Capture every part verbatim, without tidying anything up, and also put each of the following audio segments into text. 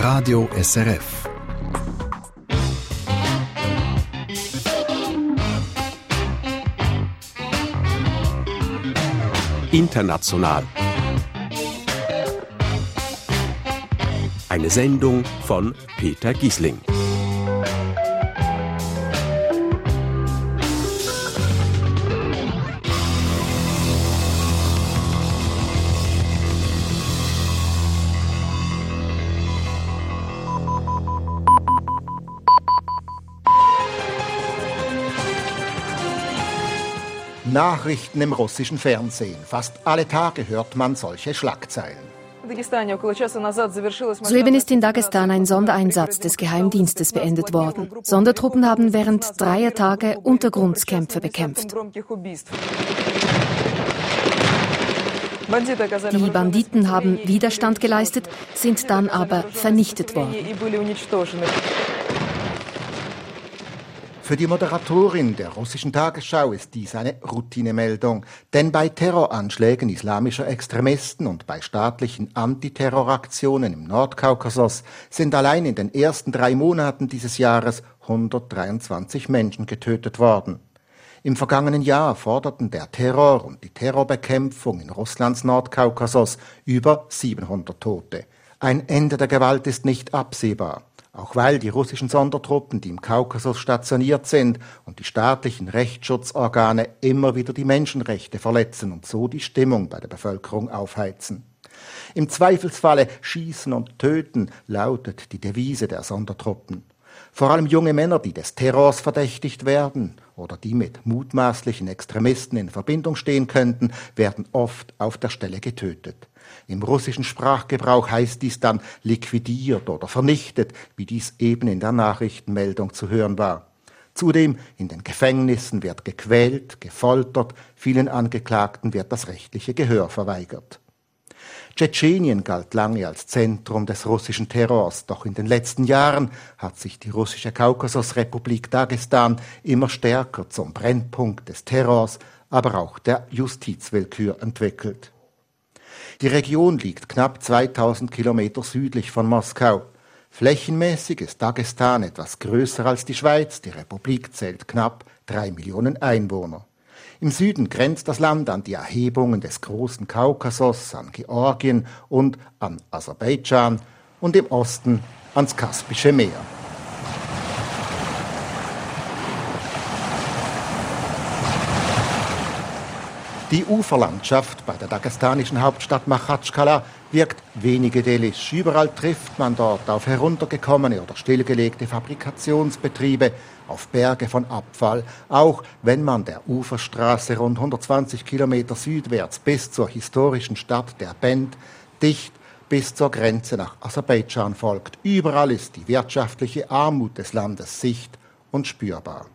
Radio S R F. International. Eine Sendung von Peter Giesling. Nachrichten im russischen Fernsehen. Fast alle Tage hört man solche Schlagzeilen. Soeben ist in Dagestan ein Sondereinsatz des Geheimdienstes beendet worden. Sondertruppen haben während dreier Tage Untergrundkämpfe bekämpft. Die Banditen haben Widerstand geleistet, sind dann aber vernichtet worden. Für die Moderatorin der russischen Tagesschau ist dies eine Routinemeldung. Denn bei Terroranschlägen islamischer Extremisten und bei staatlichen Antiterroraktionen im Nordkaukasus sind allein in den ersten drei Monaten dieses Jahres hundertdreiundzwanzig Menschen getötet worden. Im vergangenen Jahr forderten der Terror und die Terrorbekämpfung in Russlands Nordkaukasus über siebenhundert Tote. Ein Ende der Gewalt ist nicht absehbar. Auch weil die russischen Sondertruppen, die im Kaukasus stationiert sind, und die staatlichen Rechtsschutzorgane immer wieder die Menschenrechte verletzen und so die Stimmung bei der Bevölkerung aufheizen. Im Zweifelsfalle schießen und töten, lautet die Devise der Sondertruppen. Vor allem junge Männer, die des Terrors verdächtigt werden oder die mit mutmaßlichen Extremisten in Verbindung stehen könnten, werden oft auf der Stelle getötet. Im russischen Sprachgebrauch heißt dies dann liquidiert oder vernichtet, wie dies eben in der Nachrichtenmeldung zu hören war. Zudem in den Gefängnissen wird gequält, gefoltert, vielen Angeklagten wird das rechtliche Gehör verweigert. Tschetschenien galt lange als Zentrum des russischen Terrors, doch in den letzten Jahren hat sich die russische Kaukasusrepublik Dagestan immer stärker zum Brennpunkt des Terrors, aber auch der Justizwillkür entwickelt. Die Region liegt knapp zweitausend Kilometer südlich von Moskau. Flächenmäßig ist Dagestan etwas größer als die Schweiz, die Republik zählt knapp drei Millionen Einwohner. Im Süden grenzt das Land an die Erhebungen des Großen Kaukasus, an Georgien und an Aserbaidschan und im Osten ans Kaspische Meer. Die Uferlandschaft bei der dagestanischen Hauptstadt Machatschkala wirkt wenig idyllisch. Überall trifft man dort auf heruntergekommene oder stillgelegte Fabrikationsbetriebe, auf Berge von Abfall, auch wenn man der Uferstraße rund hundertzwanzig Kilometer südwärts bis zur historischen Stadt Derbent dicht bis zur Grenze nach Aserbaidschan folgt. Überall ist die wirtschaftliche Armut des Landes sicht- und spürbar.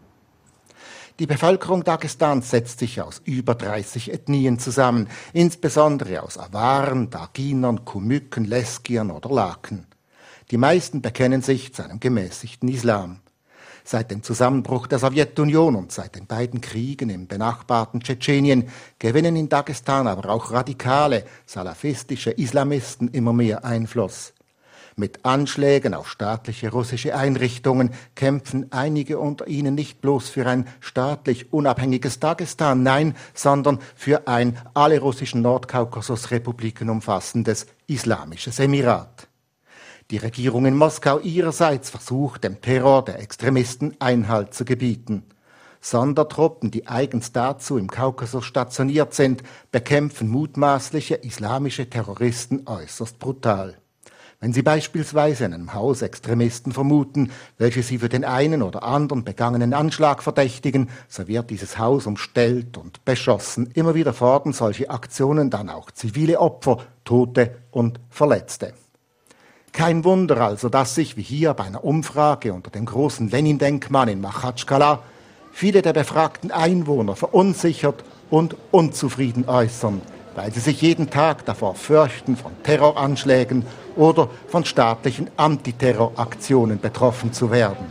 Die Bevölkerung Dagestans setzt sich aus über dreißig Ethnien zusammen, insbesondere aus Awaren, Darginern, Kumyken, Leskiern oder Laken. Die meisten bekennen sich zu einem gemäßigten Islam. Seit dem Zusammenbruch der Sowjetunion und seit den beiden Kriegen im benachbarten Tschetschenien gewinnen in Dagestan aber auch radikale, salafistische Islamisten immer mehr Einfluss. Mit Anschlägen auf staatliche russische Einrichtungen kämpfen einige unter ihnen nicht bloß für ein staatlich unabhängiges Dagestan, nein, sondern für ein alle russischen Nordkaukasus-Republiken umfassendes islamisches Emirat. Die Regierung in Moskau ihrerseits versucht, dem Terror der Extremisten Einhalt zu gebieten. Sondertruppen, die eigens dazu im Kaukasus stationiert sind, bekämpfen mutmaßliche islamische Terroristen äußerst brutal. Wenn sie beispielsweise in einem Haus Extremisten vermuten, welche sie für den einen oder anderen begangenen Anschlag verdächtigen, so wird dieses Haus umstellt und beschossen. Immer wieder fordern solche Aktionen dann auch zivile Opfer, Tote und Verletzte. Kein Wunder also, dass sich, wie hier bei einer Umfrage unter dem großen Lenin-Denkmal in Machatschkala, viele der befragten Einwohner verunsichert und unzufrieden äußern, weil sie sich jeden Tag davor fürchten, von Terroranschlägen oder von staatlichen Antiterroraktionen betroffen zu werden.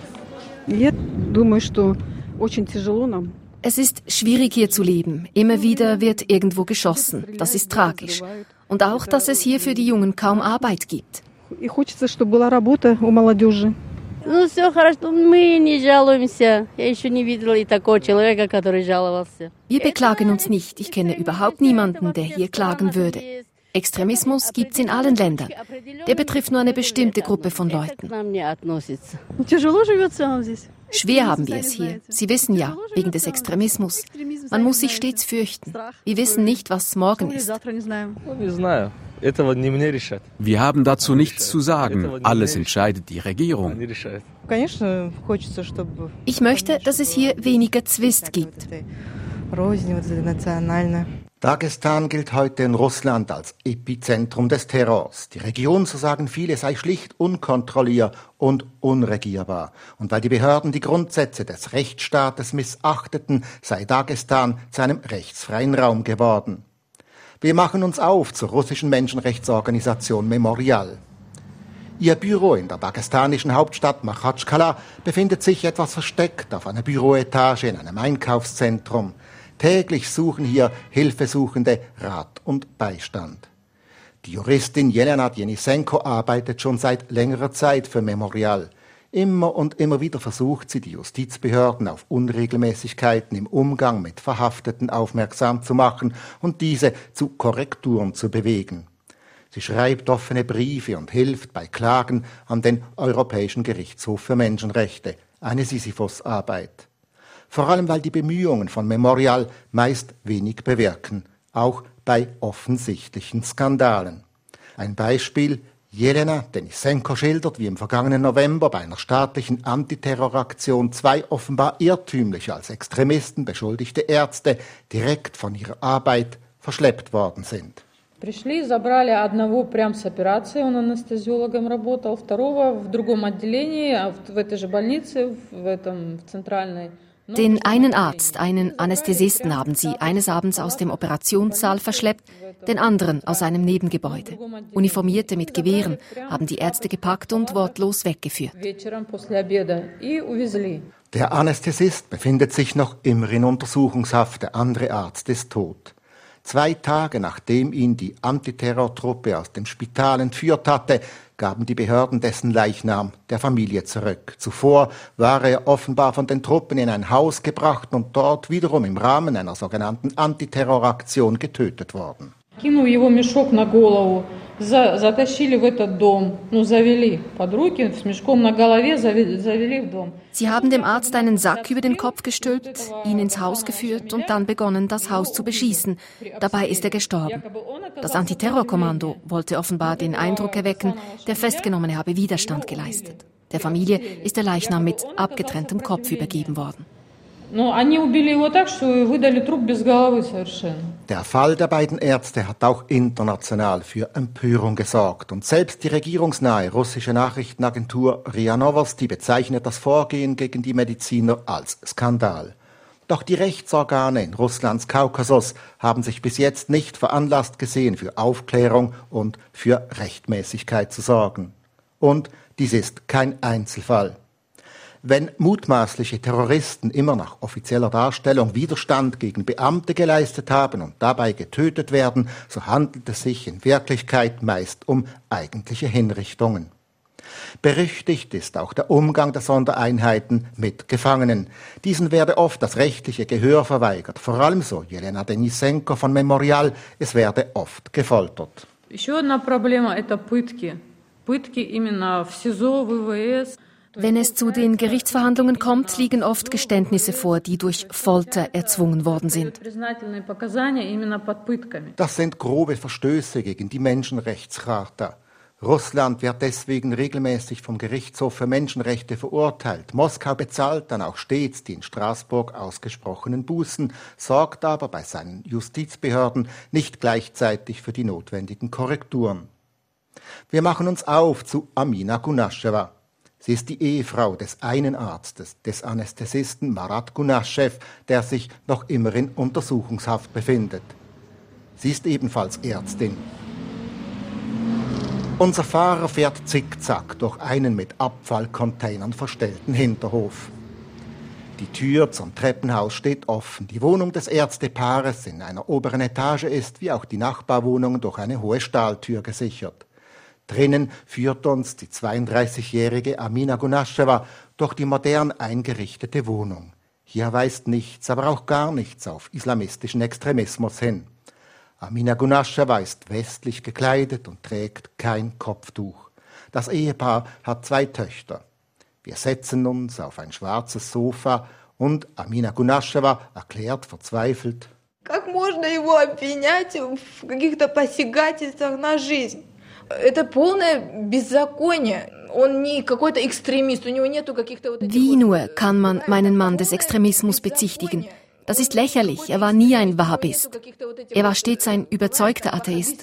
Es ist schwierig hier zu leben. Immer wieder wird irgendwo geschossen. Das ist tragisch. Und auch, dass es hier für die Jungen kaum Arbeit gibt. И хочется, чтобы была работа у молодежи. Ну, все хорошо, мы не жалуемся. Я еще не видела и такого человека, который жаловался. Wir beklagen uns nicht. Ich kenne überhaupt niemanden, der hier klagen würde. Extremismus gibt's in allen Ländern. Der betrifft nur eine bestimmte Gruppe von Leuten. Тяжело живется вам здесь? Schwer haben wir es hier. Sie wissen ja, wegen des Extremismus. Man muss sich stets fürchten. Wir wissen nicht, was morgen ist. Wir haben dazu nichts zu sagen. Alles entscheidet die Regierung. Ich möchte, dass es hier weniger Zwist gibt. Dagestan gilt heute in Russland als Epizentrum des Terrors. Die Region, so sagen viele, sei schlicht unkontrolliert und unregierbar. Und weil die Behörden die Grundsätze des Rechtsstaates missachteten, sei Dagestan zu einem rechtsfreien Raum geworden. Wir machen uns auf zur russischen Menschenrechtsorganisation Memorial. Ihr Büro in der dagestanischen Hauptstadt Machatschkala befindet sich etwas versteckt auf einer Büroetage in einem Einkaufszentrum. Täglich suchen hier Hilfesuchende Rat und Beistand. Die Juristin Jelena Denisenko arbeitet schon seit längerer Zeit für Memorial. Immer und immer wieder versucht sie, die Justizbehörden auf Unregelmäßigkeiten im Umgang mit Verhafteten aufmerksam zu machen und diese zu Korrekturen zu bewegen. Sie schreibt offene Briefe und hilft bei Klagen an den Europäischen Gerichtshof für Menschenrechte, eine Sisyphos-Arbeit. Vor allem, weil die Bemühungen von Memorial meist wenig bewirken, auch bei offensichtlichen Skandalen. Ein Beispiel: Jelena Denisenko schildert, wie im vergangenen November bei einer staatlichen Antiterroraktion zwei offenbar irrtümlich als Extremisten beschuldigte Ärzte direkt von ihrer Arbeit verschleppt worden sind. Пришли, забрали одного прямо с операции, он анестезиологом работал, второго в другом отделении, в этой же больнице, в этом в центральной. Den einen Arzt, einen Anästhesisten haben sie eines Abends aus dem Operationssaal verschleppt, den anderen aus einem Nebengebäude. Uniformierte mit Gewehren haben die Ärzte gepackt und wortlos weggeführt. Der Anästhesist befindet sich noch immer in Untersuchungshaft, der andere Arzt ist tot. Zwei Tage nachdem ihn die Antiterrortruppe aus dem Spital entführt hatte, gaben die Behörden dessen Leichnam der Familie zurück. Zuvor war er offenbar von den Truppen in ein Haus gebracht und dort wiederum im Rahmen einer sogenannten Antiterroraktion getötet worden. Кинул его мешок на голову, затащили в этот дом, ну завели под руки с мешком на голове, завели в дом. Sie haben dem Arzt einen Sack über den Kopf gestülpt, ihn ins Haus geführt und dann begonnen, das Haus zu beschießen. Dabei ist er gestorben. Das Antiterrorkommando wollte offenbar den Eindruck erwecken, der Festgenommene habe Widerstand geleistet. Der Familie ist der Leichnam mit abgetrenntem Kopf übergeben worden. Der Fall der beiden Ärzte hat auch international für Empörung gesorgt. Und selbst die regierungsnahe russische Nachrichtenagentur R I A Novosti bezeichnet das Vorgehen gegen die Mediziner als Skandal. Doch die Rechtsorgane in Russlands Kaukasus haben sich bis jetzt nicht veranlasst gesehen, für Aufklärung und für Rechtmäßigkeit zu sorgen. Und dies ist kein Einzelfall. Wenn mutmaßliche Terroristen immer nach offizieller Darstellung Widerstand gegen Beamte geleistet haben und dabei getötet werden, so handelt es sich in Wirklichkeit meist um eigentliche Hinrichtungen. Berüchtigt ist auch der Umgang der Sondereinheiten mit Gefangenen. Diesen werde oft das rechtliche Gehör verweigert. Vor allem, so Jelena Denisenko von Memorial, es werde oft gefoltert. Еще одна проблема – это пытки. Пытки именно в СИЗО, в ВВС. Wenn es zu den Gerichtsverhandlungen kommt, liegen oft Geständnisse vor, die durch Folter erzwungen worden sind. Das sind grobe Verstöße gegen die Menschenrechtscharta. Russland wird deswegen regelmäßig vom Gerichtshof für Menschenrechte verurteilt. Moskau bezahlt dann auch stets die in Straßburg ausgesprochenen Bußen, sorgt aber bei seinen Justizbehörden nicht gleichzeitig für die notwendigen Korrekturen. Wir machen uns auf zu Amina Gunaschewa. Sie ist die Ehefrau des einen Arztes, des Anästhesisten Marat Gunaschew, der sich noch immer in Untersuchungshaft befindet. Sie ist ebenfalls Ärztin. Unser Fahrer fährt zickzack durch einen mit Abfallcontainern verstellten Hinterhof. Die Tür zum Treppenhaus steht offen. Die Wohnung des Ärztepaares in einer oberen Etage ist, wie auch die Nachbarwohnung, durch eine hohe Stahltür gesichert. Drinnen führt uns die zweiunddreißigjährige Amina Gunaschewa durch die modern eingerichtete Wohnung. Hier weist nichts, aber auch gar nichts auf islamistischen Extremismus hin. Amina Gunaschewa ist westlich gekleidet und trägt kein Kopftuch. Das Ehepaar hat zwei Töchter. Wir setzen uns auf ein schwarzes Sofa und Amina Gunaschewa erklärt verzweifelt: Как можно его обвинять в каких-то посягательствах на жизнь? Это полное беззаконие. Он не какой-то экстремист, у него нету каких-то вот этих... Wie nur kann man meinen Mann des Extremismus bezichtigen? Das ist lächerlich. Er war nie ein Wahhabist. Er war stets ein überzeugter Atheist.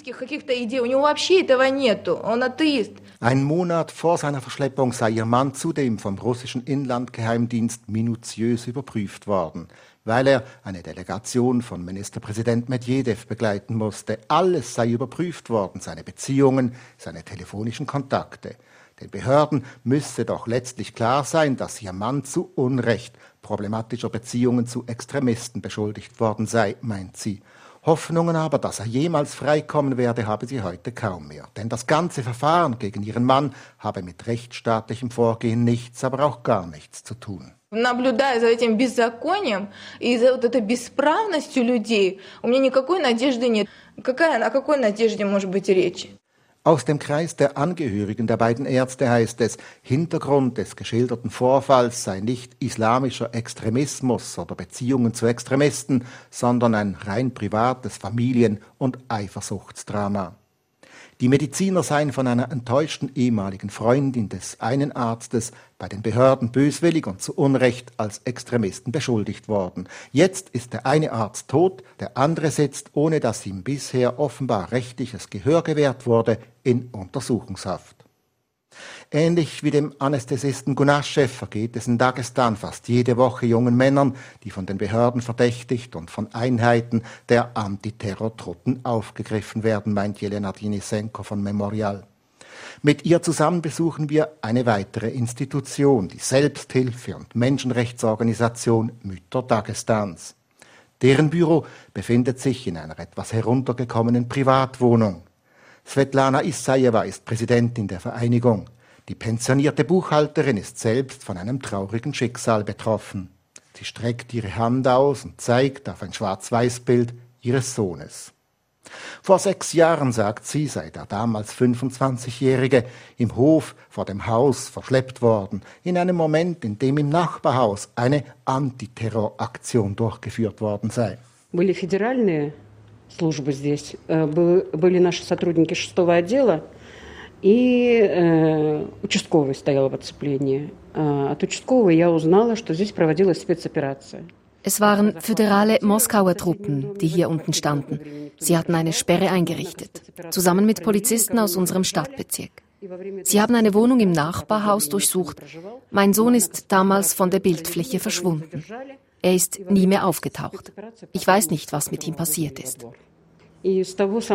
Ein Monat vor seiner Verschleppung sei ihr Mann zudem vom russischen Inlandgeheimdienst minutiös überprüft worden, weil er eine Delegation von Ministerpräsident Medvedev begleiten musste. Alles sei überprüft worden, seine Beziehungen, seine telefonischen Kontakte. Den Behörden müsse doch letztlich klar sein, dass ihr Mann zu Unrecht problematischer Beziehungen zu Extremisten beschuldigt worden sei, meint sie. Hoffnungen aber, dass er jemals freikommen werde, habe sie heute kaum mehr. Denn das ganze Verfahren gegen ihren Mann habe mit rechtsstaatlichem Vorgehen nichts, aber auch gar nichts zu tun. Наблюдая за этим беззаконием и за вот этой бесправностью людей, у меня никакой надежды нет. Какая, о какой надежде может быть речь? Aus dem Kreis der Angehörigen der beiden Ärzte heißt es, Hintergrund des geschilderten Vorfalls sei nicht islamischer Extremismus oder Beziehungen zu Extremisten, sondern ein rein privates Familien- und Eifersuchtsdrama. Die Mediziner seien von einer enttäuschten ehemaligen Freundin des einen Arztes bei den Behörden böswillig und zu Unrecht als Extremisten beschuldigt worden. Jetzt ist der eine Arzt tot, der andere sitzt, ohne dass ihm bisher offenbar rechtliches Gehör gewährt wurde, in Untersuchungshaft. Ähnlich wie dem Anästhesisten Gunaschew vergeht es in Dagestan fast jede Woche jungen Männern, die von den Behörden verdächtigt und von Einheiten der Antiterrortruppen aufgegriffen werden, meint Jelena Denisenko von Memorial. Mit ihr zusammen besuchen wir eine weitere Institution, die Selbsthilfe- und Menschenrechtsorganisation Mütter Dagestans. Deren Büro befindet sich in einer etwas heruntergekommenen Privatwohnung. Svetlana Isajewa ist Präsidentin der Vereinigung. Die pensionierte Buchhalterin ist selbst von einem traurigen Schicksal betroffen. Sie streckt ihre Hand aus und zeigt auf ein Schwarz-Weiß-Bild ihres Sohnes. Vor sechs Jahren, sagt sie, sei der damals fünfundzwanzigjährige im Hof vor dem Haus verschleppt worden, in einem Moment, in dem im Nachbarhaus eine Antiterroraktion durchgeführt worden sei. Были федеральные службы здесь, были наши сотрудники шестого отдела, и э, участковый стоял в оцеплении. От участкового я узнала, что здесь проводилась спецоперация. Es waren föderale Moskauer Truppen, die hier unten standen. Sie hatten eine Sperre eingerichtet, zusammen mit Polizisten aus unserem Stadtbezirk. Sie haben eine Wohnung im Nachbarhaus durchsucht. Mein Sohn ist damals von der Bildfläche verschwunden. Er ist nie mehr aufgetaucht. Ich weiß nicht, was mit ihm passiert ist. Ihr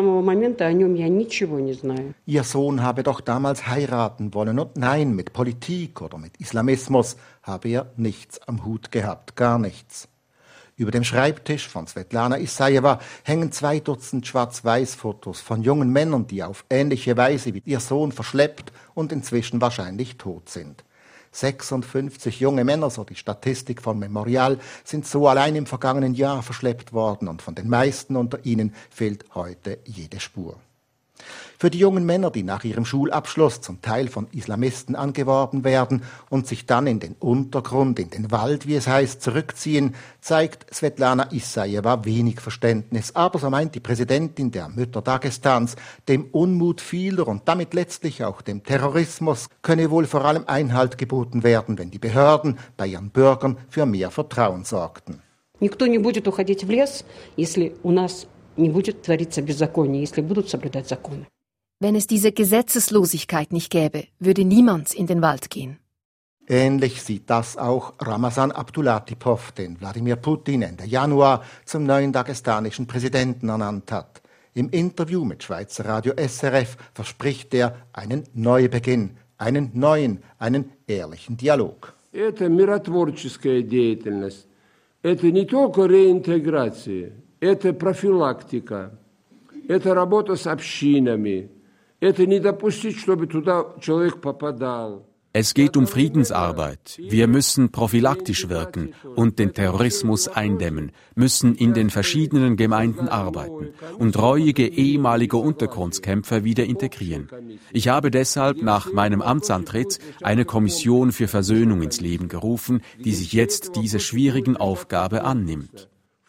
Sohn habe doch damals heiraten wollen und nein, mit Politik oder mit Islamismus habe er nichts am Hut gehabt, gar nichts. Über dem Schreibtisch von Svetlana Isajewa hängen zwei Dutzend Schwarz-Weiß-Fotos von jungen Männern, die auf ähnliche Weise wie ihr Sohn verschleppt und inzwischen wahrscheinlich tot sind. sechsundfünfzig junge Männer, so die Statistik von Memorial, sind so allein im vergangenen Jahr verschleppt worden und von den meisten unter ihnen fehlt heute jede Spur. Für die jungen Männer, die nach ihrem Schulabschluss zum Teil von Islamisten angeworben werden und sich dann in den Untergrund, in den Wald, wie es heißt, zurückziehen, zeigt Svetlana Isajewa wenig Verständnis. Aber, so meint die Präsidentin der Mütter Dagestans, dem Unmut vieler und damit letztlich auch dem Terrorismus könne wohl vor allem Einhalt geboten werden, wenn die Behörden bei ihren Bürgern für mehr Vertrauen sorgten. Никто не будет уходить в лес, если у нас не будет твориться беззаконие, если будут соблюдать законы. Wenn es diese Gesetzeslosigkeit nicht gäbe, würde niemand in den Wald gehen. Ähnlich sieht das auch Ramazan Abdullatipov, den Wladimir Putin Ende Januar zum neuen dagestanischen Präsidenten ernannt hat. Im Interview mit Schweizer Radio S R F verspricht er einen Neubeginn, einen neuen, einen ehrlichen Dialog. Это миротворческая деятельность. Это не только реинтеграция, это профилактика, это работа с общинами. Это не допустить, чтобы туда человек попадал. Es geht um Friedensarbeit. Wir müssen prophylaktisch wirken und den Terrorismus eindämmen, müssen in den verschiedenen Gemeinden arbeiten und reuige ehemalige Untergrundkämpfer wieder integrieren. Ich habe deshalb nach meinem Amtsantritt eine Kommission für Versöhnung ins Leben gerufen, die sich jetzt dieser schwierigen Aufgabe annimmt.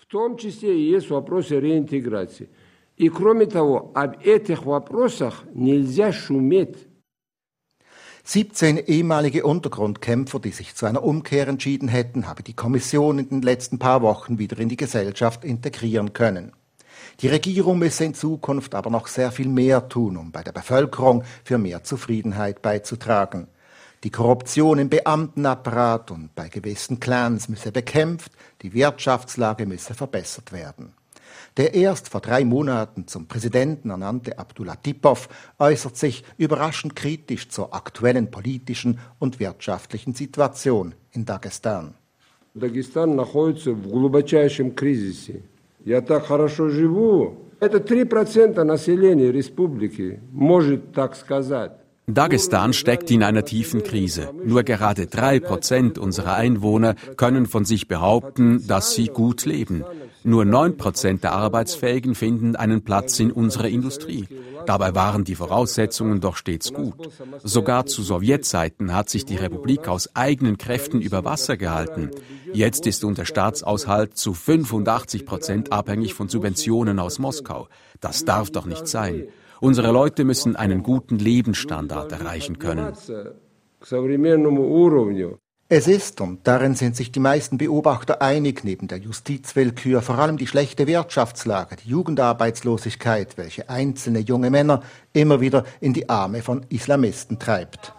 И кроме того, об этих вопросах нельзя шуметь. siebzehn ehemalige Untergrundkämpfer, die sich zu einer Umkehr entschieden hätten, habe die Kommission in den letzten paar Wochen wieder in die Gesellschaft integrieren können. Die Regierung müsse in Zukunft aber noch sehr viel mehr tun, um bei der Bevölkerung für mehr Zufriedenheit beizutragen. Die Korruption im Beamtenapparat und bei gewissen Clans müsse bekämpft, die Wirtschaftslage müsse verbessert werden. Der erst vor drei Monaten zum Präsidenten ernannte Abdullah-Tipov äußert sich überraschend kritisch zur aktuellen politischen und wirtschaftlichen Situation in Dagestan. Дагестан находится в глубочайшем кризисе. Я так хорошо живу. Это три процента населения республики может так сказать. Dagestan steckt in einer tiefen Krise. Nur gerade drei Prozent unserer Einwohner können von sich behaupten, dass sie gut leben. Nur neun Prozent der Arbeitsfähigen finden einen Platz in unserer Industrie. Dabei waren die Voraussetzungen doch stets gut. Sogar zu Sowjetzeiten hat sich die Republik aus eigenen Kräften über Wasser gehalten. Jetzt ist unser Staatshaushalt zu fünfundachtzig Prozent abhängig von Subventionen aus Moskau. Das darf doch nicht sein. Unsere Leute müssen einen guten Lebensstandard erreichen können. Es ist, und darin sind sich die meisten Beobachter einig, neben der Justizwillkür vor allem die schlechte Wirtschaftslage, die Jugendarbeitslosigkeit, welche einzelne junge Männer immer wieder in die Arme von Islamisten treibt.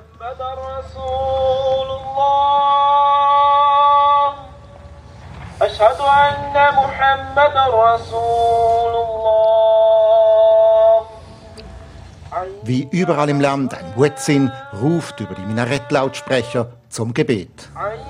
Wie überall im Land ein Muezzin ruft über die Minarettlautsprecher zum Gebet.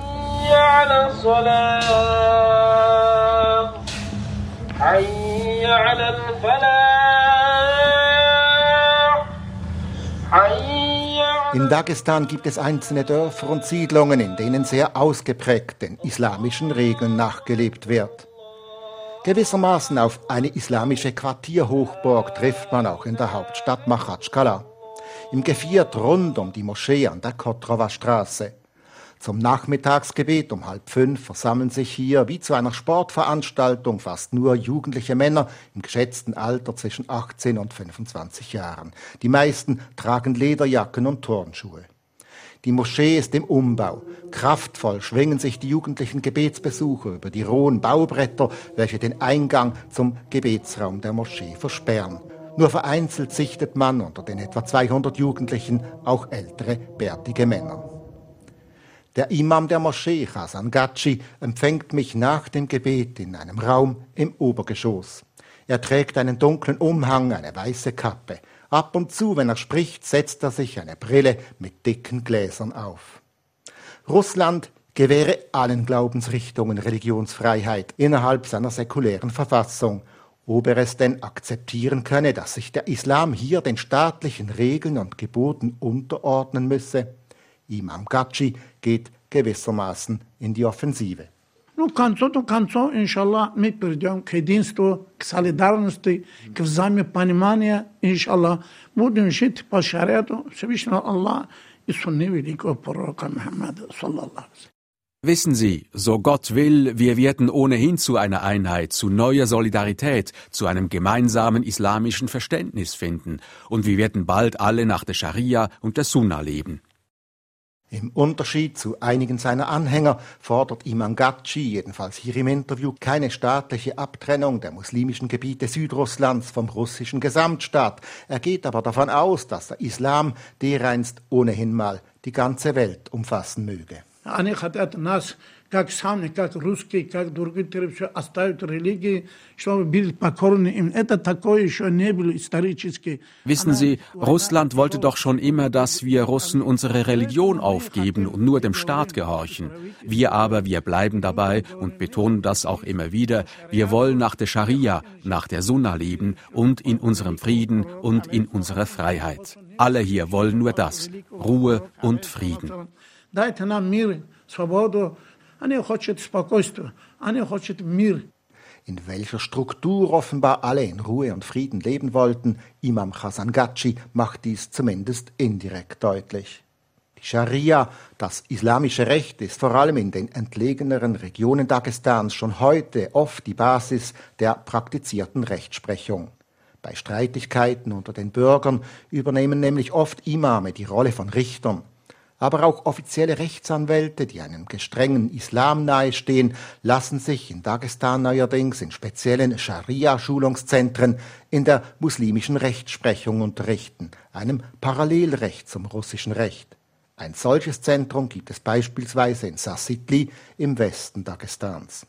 In Dagestan gibt es einzelne Dörfer und Siedlungen, in denen sehr ausgeprägt den islamischen Regeln nachgelebt wird. Gewissermaßen auf eine islamische Quartierhochburg trifft man auch in der Hauptstadt Machatschkala. Im Geviert rund um die Moschee an der Kotrova-Straße. Zum Nachmittagsgebet um halb fünf versammeln sich hier wie zu einer Sportveranstaltung fast nur jugendliche Männer im geschätzten Alter zwischen achtzehn und fünfundzwanzig Jahren. Die meisten tragen Lederjacken und Turnschuhe. Die Moschee ist im Umbau. Kraftvoll schwingen sich die jugendlichen Gebetsbesucher über die rohen Baubretter, welche den Eingang zum Gebetsraum der Moschee versperren. Nur vereinzelt sichtet man unter den etwa zweihundert Jugendlichen auch ältere, bärtige Männer. Der Imam der Moschee, Hasan Gaci, empfängt mich nach dem Gebet in einem Raum im Obergeschoss. Er trägt einen dunklen Umhang, eine weiße Kappe. Ab und zu, wenn er spricht, setzt er sich eine Brille mit dicken Gläsern auf. Russland gewähre allen Glaubensrichtungen Religionsfreiheit innerhalb seiner säkulären Verfassung. Ob er es denn akzeptieren könne, dass sich der Islam hier den staatlichen Regeln und Geboten unterordnen müsse? Imam Gaci geht gewissermaßen in die Offensive. Ну, к концу, то к концу, иншаллах, мы придем к единству, к солидарности, к взаимопониманию, иншаллах. Будем жить по шариату Всевышнего Аллаха и сунны великого пророка Мухаммада, саллаллаху. Wissen Sie, so Gott will, wir werden ohnehin zu einer Einheit, zu neuer Solidarität, zu einem gemeinsamen islamischen Verständnis finden. Und wir werden bald alle nach der Scharia und der Sunna leben. Im Unterschied zu einigen seiner Anhänger fordert Imam Gaci, jedenfalls hier im Interview, keine staatliche Abtrennung der muslimischen Gebiete Südrusslands vom russischen Gesamtstaat. Er geht aber davon aus, dass der Islam dereinst ohnehin mal die ganze Welt umfassen möge. Они хотят нас как сами, как русские, как другие, все оставить религии, чтобы были покорны им. Это такое еще не было исторически. Wissen Sie, Russland wollte doch schon immer, dass wir Russen unsere Religion aufgeben und nur dem Staat gehorchen. Wir aber, wir bleiben dabei und betonen das auch immer wieder. Wir wollen nach der Scharia, nach der Sunna leben und in unserem Frieden und in unserer Freiheit. Alle hier wollen nur das, Ruhe und Frieden. Дайте нам мир, свободу. Они хотят спокойствия, они хотят мир. In welcher Struktur offenbar alle in Ruhe und Frieden leben wollten, Imam Hasan Gatschi macht dies zumindest indirekt deutlich. Die Scharia, das islamische Recht, ist vor allem in den entlegeneren Regionen Dagestans schon heute oft die Basis der praktizierten Rechtsprechung. Bei Streitigkeiten unter den Bürgern übernehmen nämlich oft Imame die Rolle von Richtern. Aber auch offizielle Rechtsanwälte, die einem gestrengen Islam nahestehen, lassen sich in Dagestan neuerdings in speziellen Scharia-Schulungszentren in der muslimischen Rechtsprechung unterrichten, einem Parallelrecht zum russischen Recht. Ein solches Zentrum gibt es beispielsweise in Sassitli im Westen Dagestans.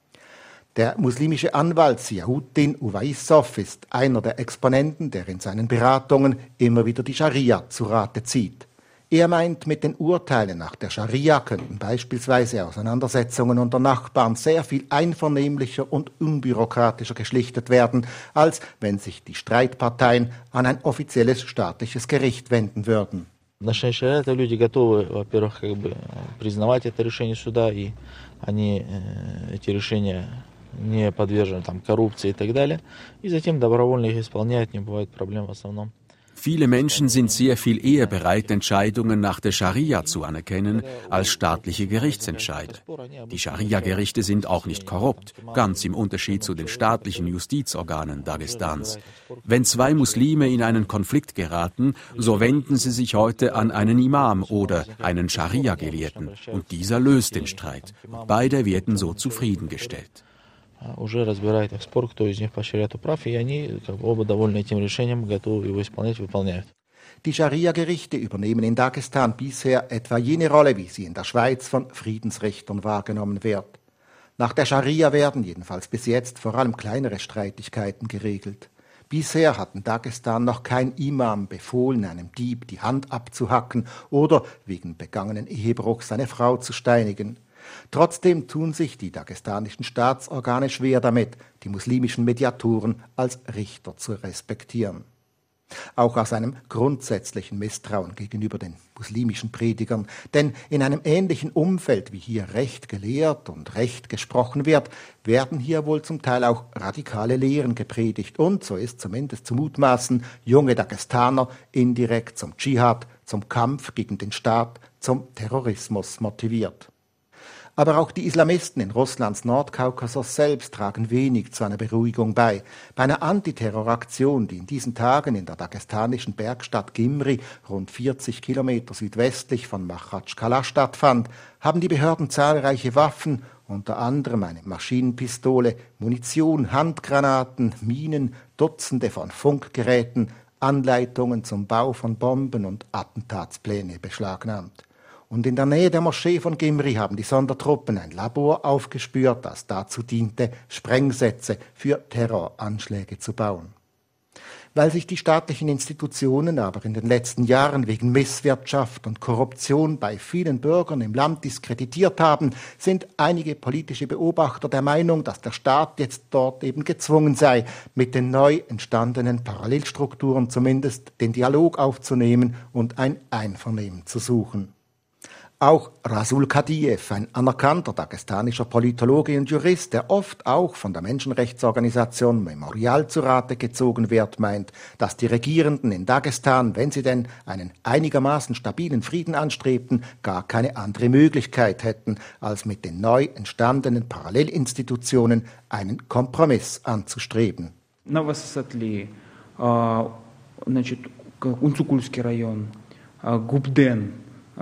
Der muslimische Anwalt Ziauddin Uwaissow ist einer der Exponenten, der in seinen Beratungen immer wieder die Scharia zu Rate zieht. Er meint, mit den Urteilen nach der Scharia könnten beispielsweise Auseinandersetzungen unter Nachbarn sehr viel einvernehmlicher und unbürokratischer geschlichtet werden, als wenn sich die Streitparteien an ein offizielles staatliches Gericht wenden würden. Отношения шариа, это люди готовы, во-первых, как бы признавать это решение суда, и они эти решения не подвержены там коррупции и так далее, и затем добровольно их исполняют, не бывает проблем в основном. Viele Menschen sind sehr viel eher bereit, Entscheidungen nach der Scharia zu anerkennen, als staatliche Gerichtsentscheide. Die Scharia-Gerichte sind auch nicht korrupt, ganz im Unterschied zu den staatlichen Justizorganen Dagestans. Wenn zwei Muslime in einen Konflikt geraten, so wenden sie sich heute an einen Imam oder einen Scharia-Gelehrten, und dieser löst den Streit. Und beide werden so zufriedengestellt. Уже разбирает их спор, кто из них по шариату прав, и они как бы, оба довольны этим решением, готовы его исполнять, выполняют. Die Scharia-Gerichte übernehmen in Dagestan bisher etwa jene Rolle, wie sie in der Schweiz von Friedensrichtern wahrgenommen wird. Nach der Scharia werden jedenfalls bis jetzt vor allem kleinere Streitigkeiten geregelt. Bisher hat in Dagestan noch kein Imam befohlen, einem Dieb die Hand abzuhacken oder wegen begangenen Ehebruchs seine Frau zu steinigen. Trotzdem tun sich die dagestanischen Staatsorgane schwer damit, die muslimischen Mediatoren als Richter zu respektieren. Auch aus einem grundsätzlichen Misstrauen gegenüber den muslimischen Predigern, denn in einem ähnlichen Umfeld, wie hier Recht gelehrt und Recht gesprochen wird, werden hier wohl zum Teil auch radikale Lehren gepredigt und, so ist zumindest zu mutmaßen, junge Dagestaner indirekt zum Dschihad, zum Kampf gegen den Staat, zum Terrorismus motiviert. Aber auch die Islamisten in Russlands Nordkaukasus selbst tragen wenig zu einer Beruhigung bei. Bei einer Antiterroraktion, die in diesen Tagen in der dagestanischen Bergstadt Gimri, rund vierzig Kilometer südwestlich von Machatschkala stattfand, haben die Behörden zahlreiche Waffen, unter anderem eine Maschinenpistole, Munition, Handgranaten, Minen, Dutzende von Funkgeräten, Anleitungen zum Bau von Bomben und Attentatspläne beschlagnahmt. Und in der Nähe der Moschee von Gimri haben die Sondertruppen ein Labor aufgespürt, das dazu diente, Sprengsätze für Terroranschläge zu bauen. Weil sich die staatlichen Institutionen aber in den letzten Jahren wegen Misswirtschaft und Korruption bei vielen Bürgern im Land diskreditiert haben, sind einige politische Beobachter der Meinung, dass der Staat jetzt dort eben gezwungen sei, mit den neu entstandenen Parallelstrukturen zumindest den Dialog aufzunehmen und ein Einvernehmen zu suchen. Auch Rasul Kadiev, ein anerkannter dagestanischer Politologe und Jurist, der oft auch von der Menschenrechtsorganisation Memorial zu Rate gezogen wird, meint, dass die Regierenden in Dagestan, wenn sie denn einen einigermaßen stabilen Frieden anstrebten, gar keine andere Möglichkeit hätten, als mit den neu entstandenen Parallelinstitutionen einen Kompromiss anzustreben. Новосоцатли, значит, Унцукульский район, Губден.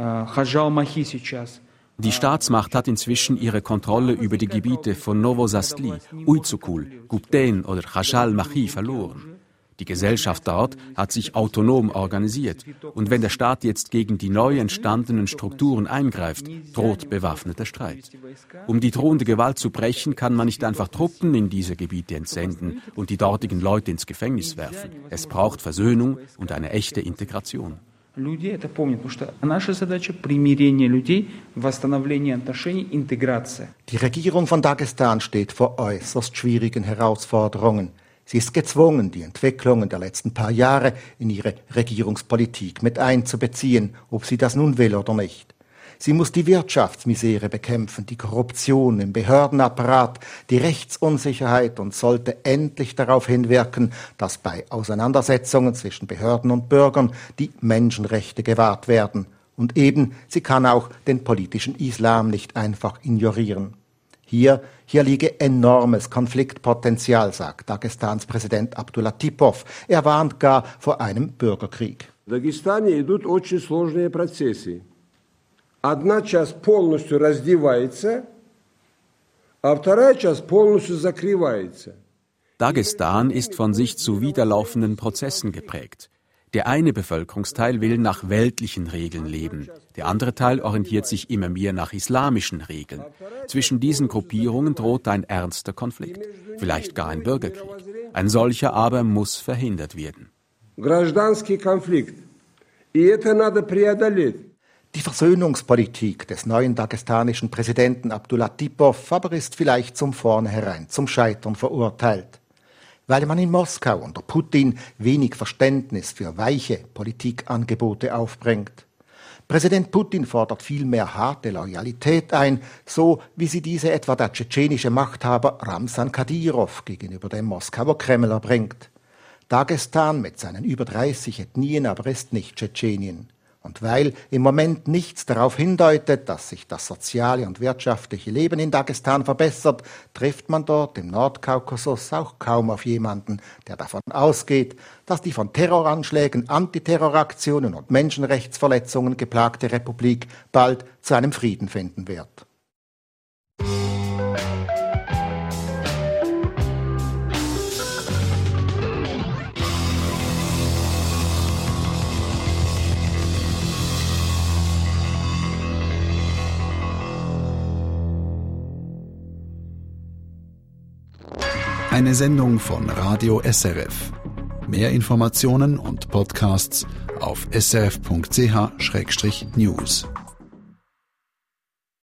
Die Staatsmacht hat inzwischen ihre Kontrolle über die Gebiete von Novosastli, Uizukul, Gubden oder Khashal Machi verloren. Die Gesellschaft dort hat sich autonom organisiert. Und wenn der Staat jetzt gegen die neu entstandenen Strukturen eingreift, droht bewaffneter Streit. Um die drohende Gewalt zu brechen, kann man nicht einfach Truppen in diese Gebiete entsenden und die dortigen Leute ins Gefängnis werfen. Es braucht Versöhnung und eine echte Integration. Люди это помнят, потому что наша задача – примирение людей, восстановление отношений, интеграция. Die Regierung von Dagestan steht vor äußerst schwierigen Herausforderungen. Sie ist gezwungen, die Entwicklungen der letzten paar Jahre in ihre Regierungspolitik mit einzubeziehen, ob sie das nun will oder nicht. Sie muss die Wirtschaftsmisere bekämpfen, die Korruption im Behördenapparat, die Rechtsunsicherheit und sollte endlich darauf hinwirken, dass bei Auseinandersetzungen zwischen Behörden und Bürgern die Menschenrechte gewahrt werden. Und eben, sie kann auch den politischen Islam nicht einfach ignorieren. Hier, hier liege enormes Konfliktpotenzial, sagt Dagestans Präsident Abdullatipov. Er warnt gar vor einem Bürgerkrieg. В Дагестане идут очень сложные процессы. Одна часть полностью раздевается, а вторая часть полностью закрывается. Dagestan ist von sich zuwiderlaufenden Prozessen geprägt. Der eine Bevölkerungsteil will nach weltlichen Regeln leben. Der andere Teil orientiert sich immer mehr nach islamischen Regeln. Zwischen diesen Gruppierungen droht ein ernster Konflikt, vielleicht gar ein Bürgerkrieg. Ein solcher aber muss verhindert werden. Гражданский конфликт. И это надо преодолеть. Die Versöhnungspolitik des neuen dagestanischen Präsidenten Abdullatipov aber ist vielleicht zum Vornherein zum Scheitern verurteilt. Weil man in Moskau unter Putin wenig Verständnis für weiche Politikangebote aufbringt. Präsident Putin fordert vielmehr harte Loyalität ein, so wie sie diese etwa der tschetschenische Machthaber Ramsan Kadyrov gegenüber dem Moskauer Kreml erbringt. Dagestan mit seinen über dreißig Ethnien aber ist nicht Tschetschenien. Und weil im Moment nichts darauf hindeutet, dass sich das soziale und wirtschaftliche Leben in Dagestan verbessert, trifft man dort im Nordkaukasus auch kaum auf jemanden, der davon ausgeht, dass die von Terroranschlägen, Antiterroraktionen und Menschenrechtsverletzungen geplagte Republik bald zu einem Frieden finden wird. Eine Sendung von Radio S R F. Mehr Informationen und Podcasts auf s r f punkt c h schrägstrich news.